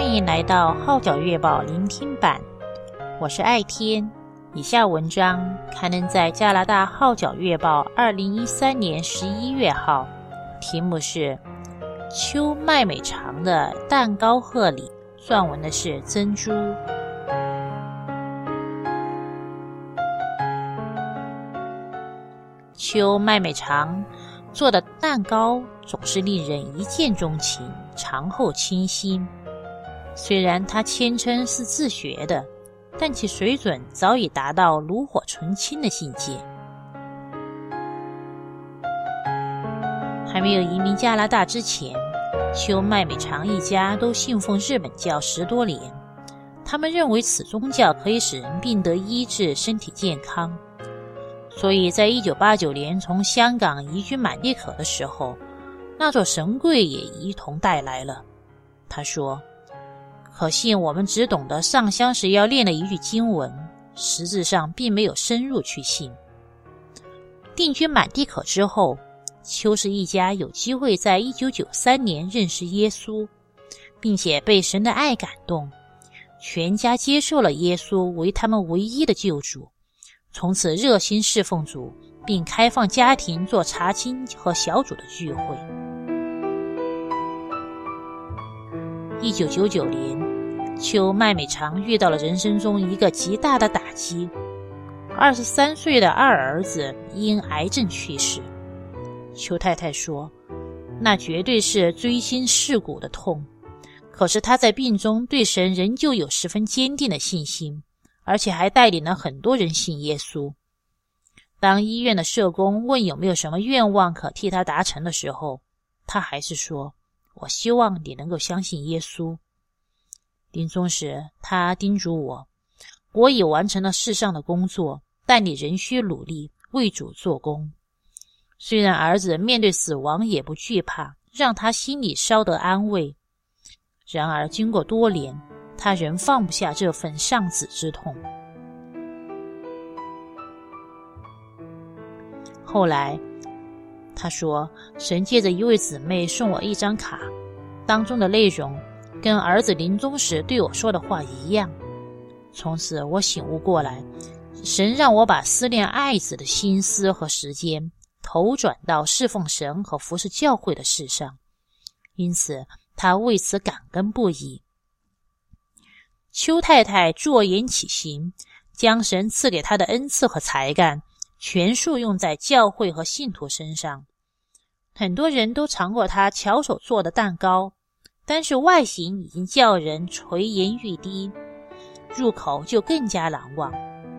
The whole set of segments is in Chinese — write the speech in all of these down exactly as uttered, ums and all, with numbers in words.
欢迎来到号角月报聆听版，我是爱天。以下文章刊登在加拿大号角月报二零一三年十一月号，题目是秋麦美长的蛋糕贺礼，撰文的是珍珠。秋麦美长做的蛋糕总是令人一见钟情，尝后清新。虽然他谦称是自学的，但其水准早已达到炉火纯青的境界。还没有移民加拿大之前，秋麦美长一家都信奉日本教十多年，他们认为此宗教可以使人病得医治，身体健康。所以在一九八九年从香港移居满地可的时候，那座神柜也一同带来了。他说，可惜我们只懂得上香时要念了一句经文，实质上并没有深入去信。定居满地可之后，邱氏一家有机会在一九九三年认识耶稣，并且被神的爱感动，全家接受了耶稣为他们唯一的救主，从此热心侍奉主，并开放家庭做查经和小组的聚会。一九九九年，邱麦美长遇到了人生中一个极大的打击，二十三岁的二儿子因癌症去世。邱太太说，那绝对是锥心噬骨的痛，可是她在病中对神仍旧有十分坚定的信心，而且还带领了很多人信耶稣。当医院的社工问有没有什么愿望可替他达成的时候，他还是说，我希望你能够相信耶稣。临终时，他叮嘱我，我已完成了世上的工作，但你仍需努力为主做工。虽然儿子面对死亡也不惧怕，让他心里稍得安慰，然而经过多年，他仍放不下这份丧子之痛。后来他说，神借着一位姊妹送我一张卡，当中的内容跟儿子临终时对我说的话一样。从此我醒悟过来，神让我把思念爱子的心思和时间投转到侍奉神和服侍教会的事上，因此他为此感恩不已。邱太太坐言起行，将神赐给她的恩赐和才干全数用在教会和信徒身上。很多人都尝过她巧手做的蛋糕，但是外形已经叫人垂涎欲滴，入口就更加难忘。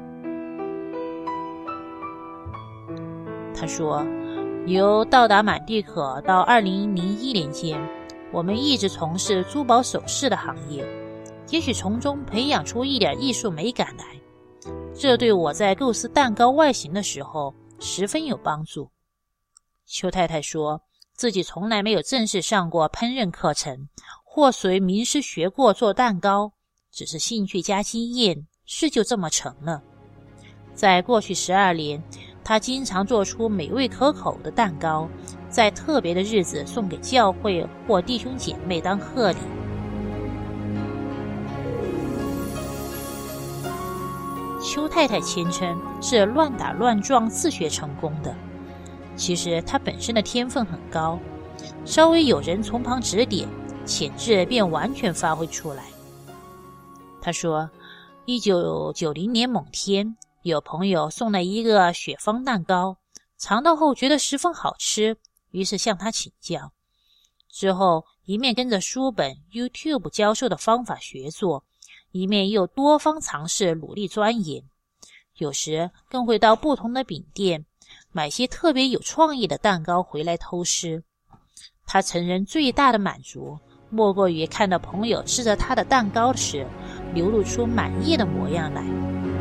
他说，由到达满地可到二零零一年间，我们一直从事珠宝首饰的行业，也许从中培养出一点艺术美感来，这对我在构思蛋糕外形的时候十分有帮助。邱太太说，自己从来没有正式上过烹饪课程，或随名师学过做蛋糕，只是兴趣加经验，事就这么成了。在过去十二年，他经常做出美味可口的蛋糕，在特别的日子送给教会或弟兄姐妹当贺礼。邱太太谦称是乱打乱撞自学成功的，其实她本身的天分很高，稍微有人从旁指点，潜质便完全发挥出来。她说，一九九零年某天，有朋友送了一个雪芳蛋糕，尝到后觉得十分好吃，于是向他请教。之后一面跟着书本 YouTube 教授的方法学做，一面又多方尝试努力钻研，有时更会到不同的饼店买些特别有创意的蛋糕回来偷师。他承认最大的满足莫过于看到朋友吃着他的蛋糕时流露出满意的模样来。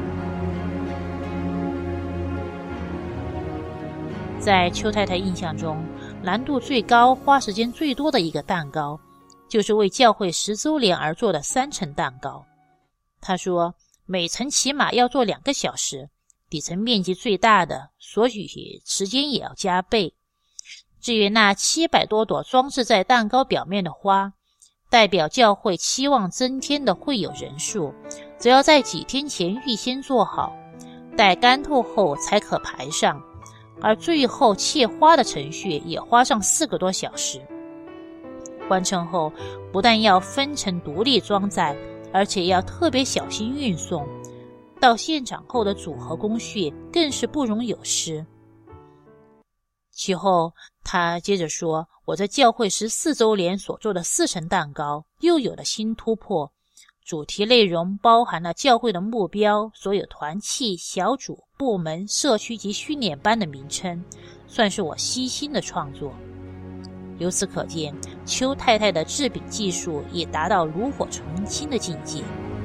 在邱太太印象中，难度最高、花时间最多的一个蛋糕，就是为教会十周年而做的三层蛋糕。她说，每层起码要做两个小时，底层面积最大的，所以时间也要加倍。至于那七百多朵装饰在蛋糕表面的花， 代表教会期望增添的会友人数，只要在几天前预先做好，待干透后才可排上，而最后切花的程序也花上四个多小时。完成后，不但要分成独立装载，而且要特别小心运送，到现场后的组合工序更是不容有失。其后他接着说，我在教会十四周年所做的四层蛋糕又有了新突破，主题内容包含了教会的目标、所有团契、小组、部门、社区及训练班的名称，算是我悉心的创作。由此可见，邱太太的制饼技术也达到炉火纯青的境界。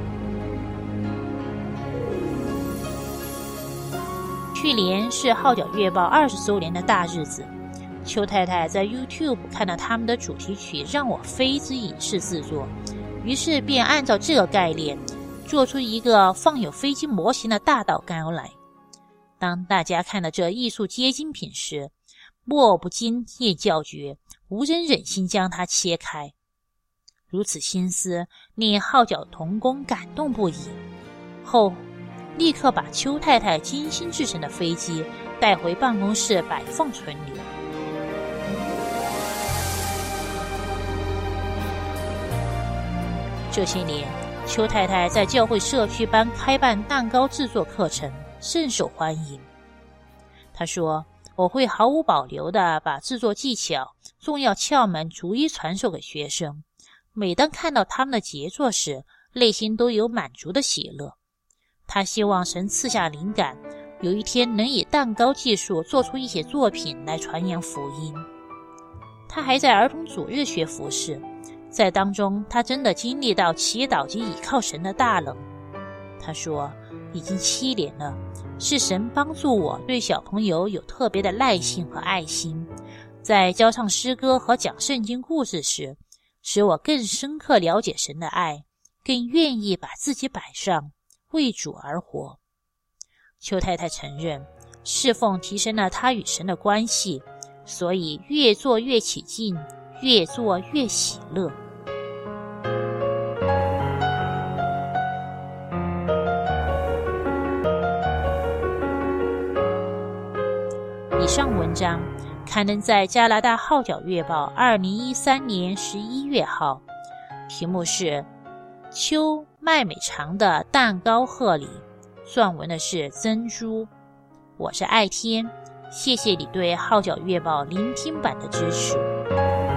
去年是号角月报二十周年的大日子，邱太太在 YouTube 看到他们的主题曲《让我飞》之影视制作，于是便按照这个概念做出一个放有飞机模型的大道糕来。当大家看到这艺术结晶品时，莫不惊艳叫绝，无人忍心将它切开。如此心思令号角同工感动不已，后立刻把邱太太精心制成的飞机带回办公室摆放存留。这些年，邱太太在教会社区班开办蛋糕制作课程，甚受欢迎。她说，我会毫无保留地把制作技巧、重要窍门逐一传授给学生，每当看到他们的杰作时，内心都有满足的喜乐。他希望神赐下灵感，有一天能以蛋糕技术做出一些作品来传扬福音。他还在儿童主日学服侍，在当中他真的经历到祈祷及倚靠神的大能。他说，已经七年了，是神帮助我对小朋友有特别的耐性和爱心，在教唱诗歌和讲圣经故事时，使我更深刻了解神的爱，更愿意把自己摆上，为主而活。邱太太承认，侍奉提升了她与神的关系，所以越做越起劲，越做越喜乐。以上文章刊登在加拿大号角月报二零一三年十一月号，题目是邱麦美长的蛋糕贺礼，撰文的是珍珠。我是爱天，谢谢你对号角月报聆听版的支持。